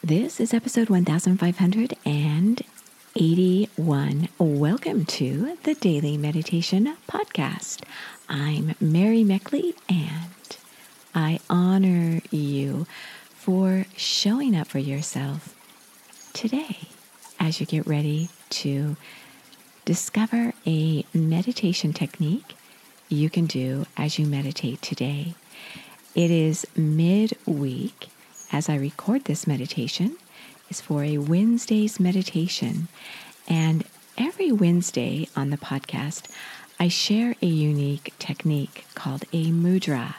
This is episode 1581. Welcome to the Daily Meditation Podcast. I'm Mary Meckley, and I honor you for showing up for yourself today as you get ready to discover a meditation technique you can do as you meditate today. It is midweek. As I record this meditation, is for a Wednesday's meditation. And every Wednesday on the podcast, I share a unique technique called a mudra.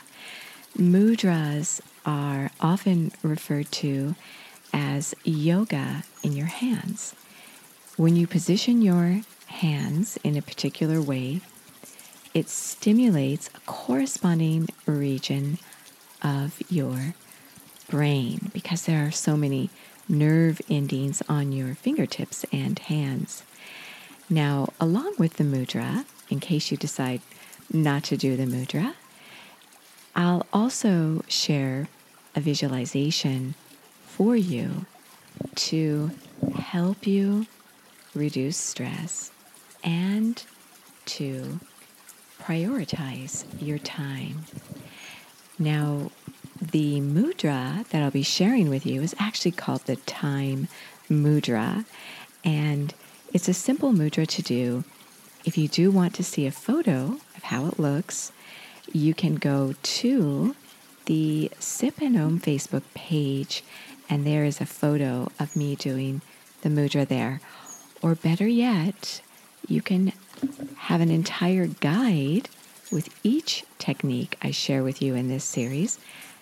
Mudras are often referred to as yoga in your hands. When you position your hands in a particular way, it stimulates a corresponding region of your brain, because there are so many nerve endings on your fingertips and hands. Now, along with the mudra, in case you decide not to do the mudra, I'll also share a visualization for you to help you reduce stress and to prioritize your time. Now, the mudra that I'll be sharing with you is actually called the Time Mudra, and it's a simple mudra to do. If you do want to see a photo of how it looks, you can go to the Sip and Om Facebook page, and there is a photo of me doing the mudra there. Or better yet, you can have an entire guide with each technique I share with you in this series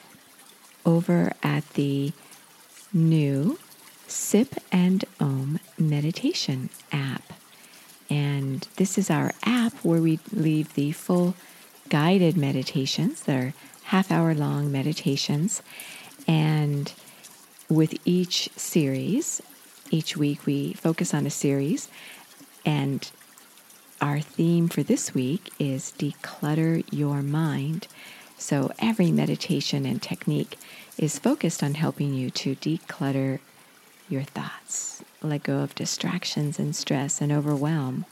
over at the new Sip and Om meditation app. And this is our app where we leave the full guided meditations. They're half-hour long meditations. And with each series, each week we focus on a series. And our theme for this week is Declutter Your Mind. So every meditation and technique is focused on helping you to declutter your thoughts, let go of distractions and stress and overwhelm.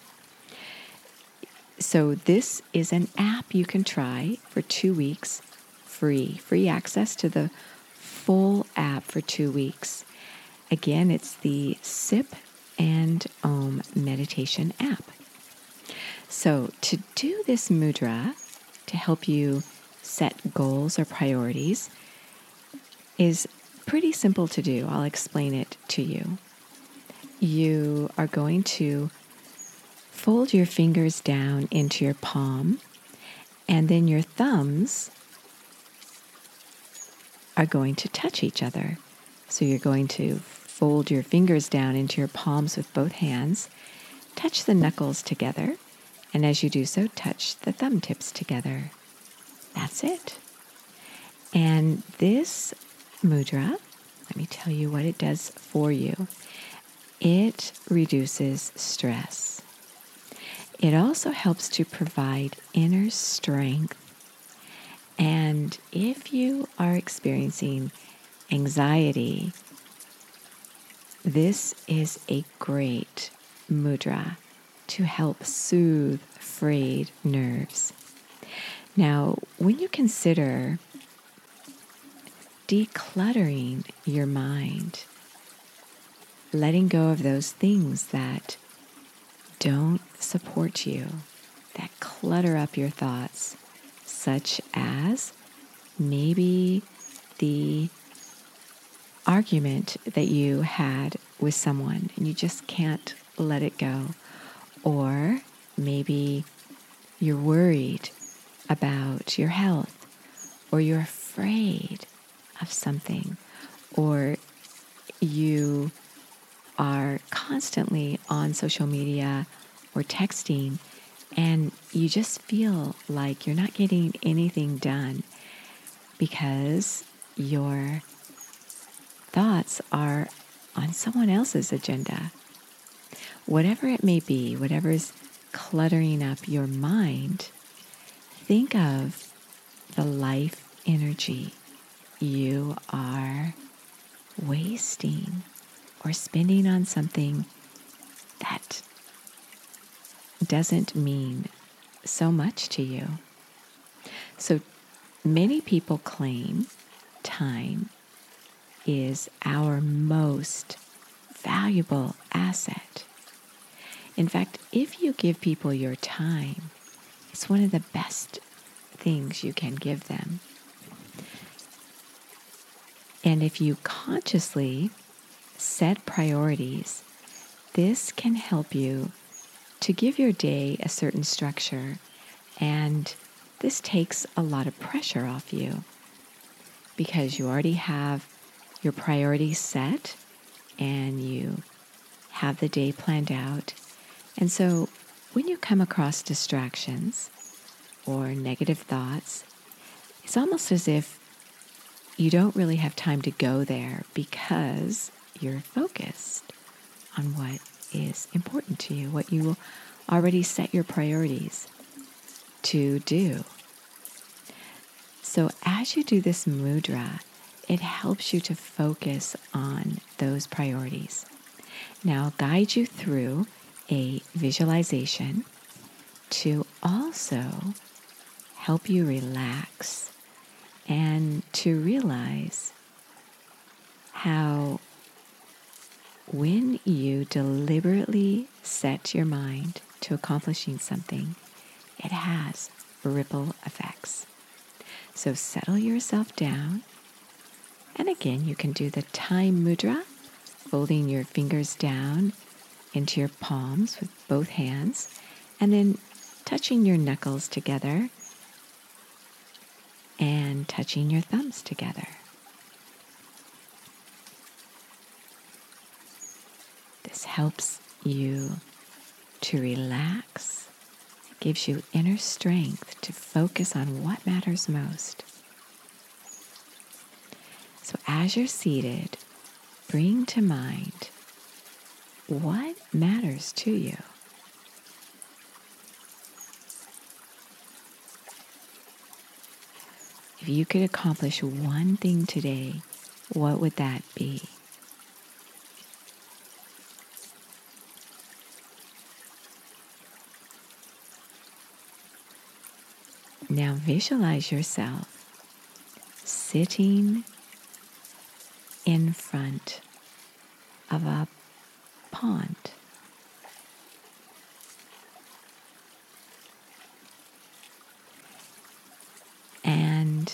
So this is an app you can try for 2 weeks, free access to the full app for 2 weeks. Again, it's the Sip and Om meditation app. So to do this mudra, to help you set goals or priorities, is pretty simple to do. I'll explain it to you. You are going to fold your fingers down into your palm, and then your thumbs are going to touch each other. So you're going to fold your fingers down into your palms with both hands, touch the knuckles together, and as you do so, touch the thumb tips together. That's it. And this mudra, let me tell you what it does for you. It reduces stress. It also helps to provide inner strength. And if you are experiencing anxiety, this is a great mudra to help soothe frayed nerves. Now, when you consider decluttering your mind, letting go of those things that don't support you, that clutter up your thoughts, such as maybe the argument that you had with someone and you just can't let it go, or maybe you're worried about your health, or you're afraid of something, or you are constantly on social media or texting and you just feel like you're not getting anything done because your thoughts are on someone else's agenda. Whatever it may be, whatever is cluttering up your mind, think of the life energy you are wasting or spending on something that doesn't mean so much to you. So many people claim time is our most valuable asset. In fact, if you give people your time, it's one of the best things you can give them. And if you consciously set priorities, this can help you to give your day a certain structure, and this takes a lot of pressure off you because you already have your priorities set and you have the day planned out. And so when you come across distractions or negative thoughts, it's almost as if you don't really have time to go there because you're focused on what is important to you, what you already set your priorities to do. So as you do this mudra, it helps you to focus on those priorities. Now, I'll guide you through a visualization to also help you relax and to realize how when you deliberately set your mind to accomplishing something, it has ripple effects. So settle yourself down. And again, you can do the time mudra, folding your fingers down into your palms with both hands, and then touching your knuckles together and touching your thumbs together. This helps you to relax. It gives you inner strength to focus on what matters most. So as you're seated, bring to mind what matters to you. If you could accomplish one thing today, what would that be? Now visualize yourself sitting in front of a pond. And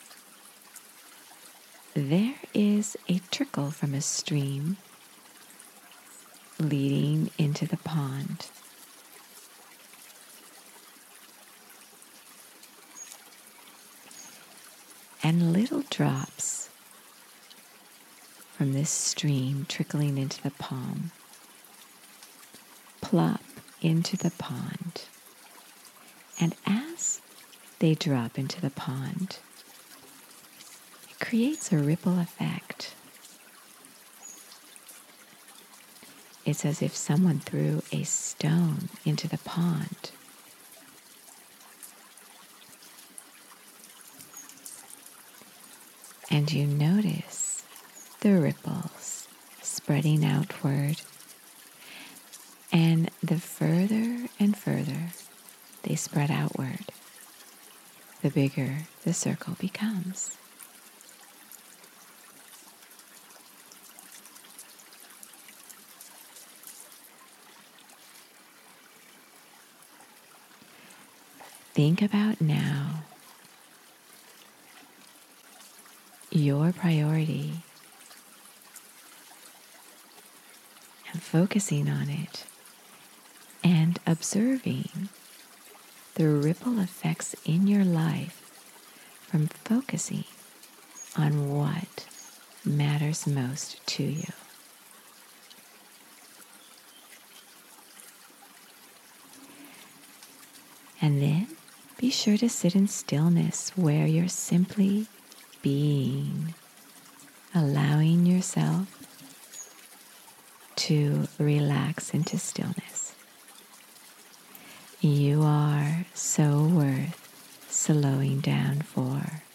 there is a trickle from a stream leading into the pond. And little drops from this stream trickling into the pond plop into the pond. And as they drop into the pond, it creates a ripple effect. It's as if someone threw a stone into the pond. And you notice the ripples spreading outward. And the further and further they spread outward, the bigger the circle becomes. Think about now your priority and focusing on it and observing the ripple effects in your life from focusing on what matters most to you. And then be sure to sit in stillness where you're simply being, allowing yourself to relax into stillness. You are so worth slowing down for.